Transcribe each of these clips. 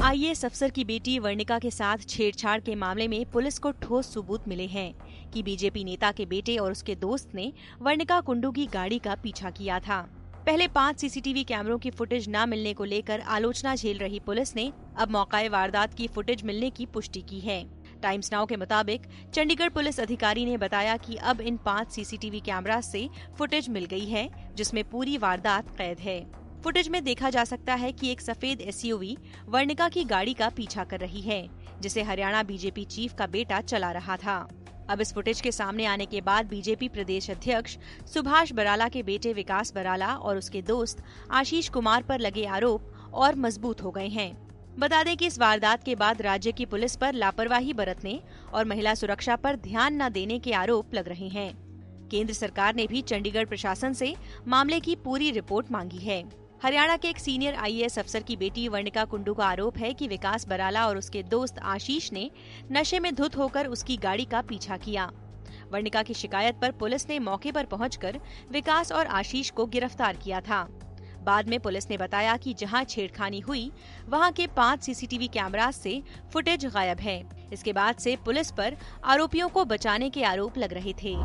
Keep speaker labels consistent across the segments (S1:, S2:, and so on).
S1: IAS अफसर की बेटी वर्णिका के साथ छेड़छाड़ के मामले में पुलिस को ठोस सबूत मिले हैं कि बीजेपी नेता के बेटे और उसके दोस्त ने वर्णिका कुंडू की गाड़ी का पीछा किया था। पहले 5 सीसीटीवी कैमरों की फुटेज न मिलने को लेकर आलोचना झेल रही पुलिस ने अब मौके वारदात की फुटेज मिलने की पुष्टि की है। टाइम्स नाउ के मुताबिक चंडीगढ़ पुलिस अधिकारी ने बताया कि अब इन 5 सीसीटीवी कैमरा से फुटेज मिल गई है, जिसमें पूरी वारदात कैद है। फुटेज में देखा जा सकता है कि एक सफेद एसयूवी वर्णिका की गाड़ी का पीछा कर रही है, जिसे हरियाणा बीजेपी चीफ का बेटा चला रहा था। अब इस फुटेज के सामने आने के बाद बीजेपी प्रदेश अध्यक्ष सुभाष बराला के बेटे विकास बराला और उसके दोस्त आशीष कुमार पर लगे आरोप और मजबूत हो गए हैं। बता दें कि इस वारदात के बाद राज्य की पुलिस पर लापरवाही बरतने और महिला सुरक्षा पर ध्यान न देने के आरोप लग रहे हैं। केंद्र सरकार ने भी चंडीगढ़ प्रशासन से मामले की पूरी रिपोर्ट मांगी है। हरियाणा के एक सीनियर आईएएस अफसर की बेटी वर्णिका कुंडू का आरोप है कि विकास बराला और उसके दोस्त आशीष ने नशे में धुत होकर उसकी गाड़ी का पीछा किया। वर्णिका की शिकायत पर पुलिस ने मौके पर पहुंचकर विकास और आशीष को गिरफ्तार किया था। बाद में पुलिस ने बताया कि जहां छेड़खानी हुई वहां के 5 सीसीटीवी कैमरा से फुटेज गायब है। इसके बाद से पुलिस पर आरोपियों को बचाने के आरोप लग रहे थे।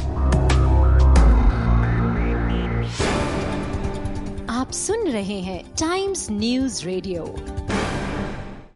S2: आप सुन रहे हैं टाइम्स न्यूज़ रेडियो।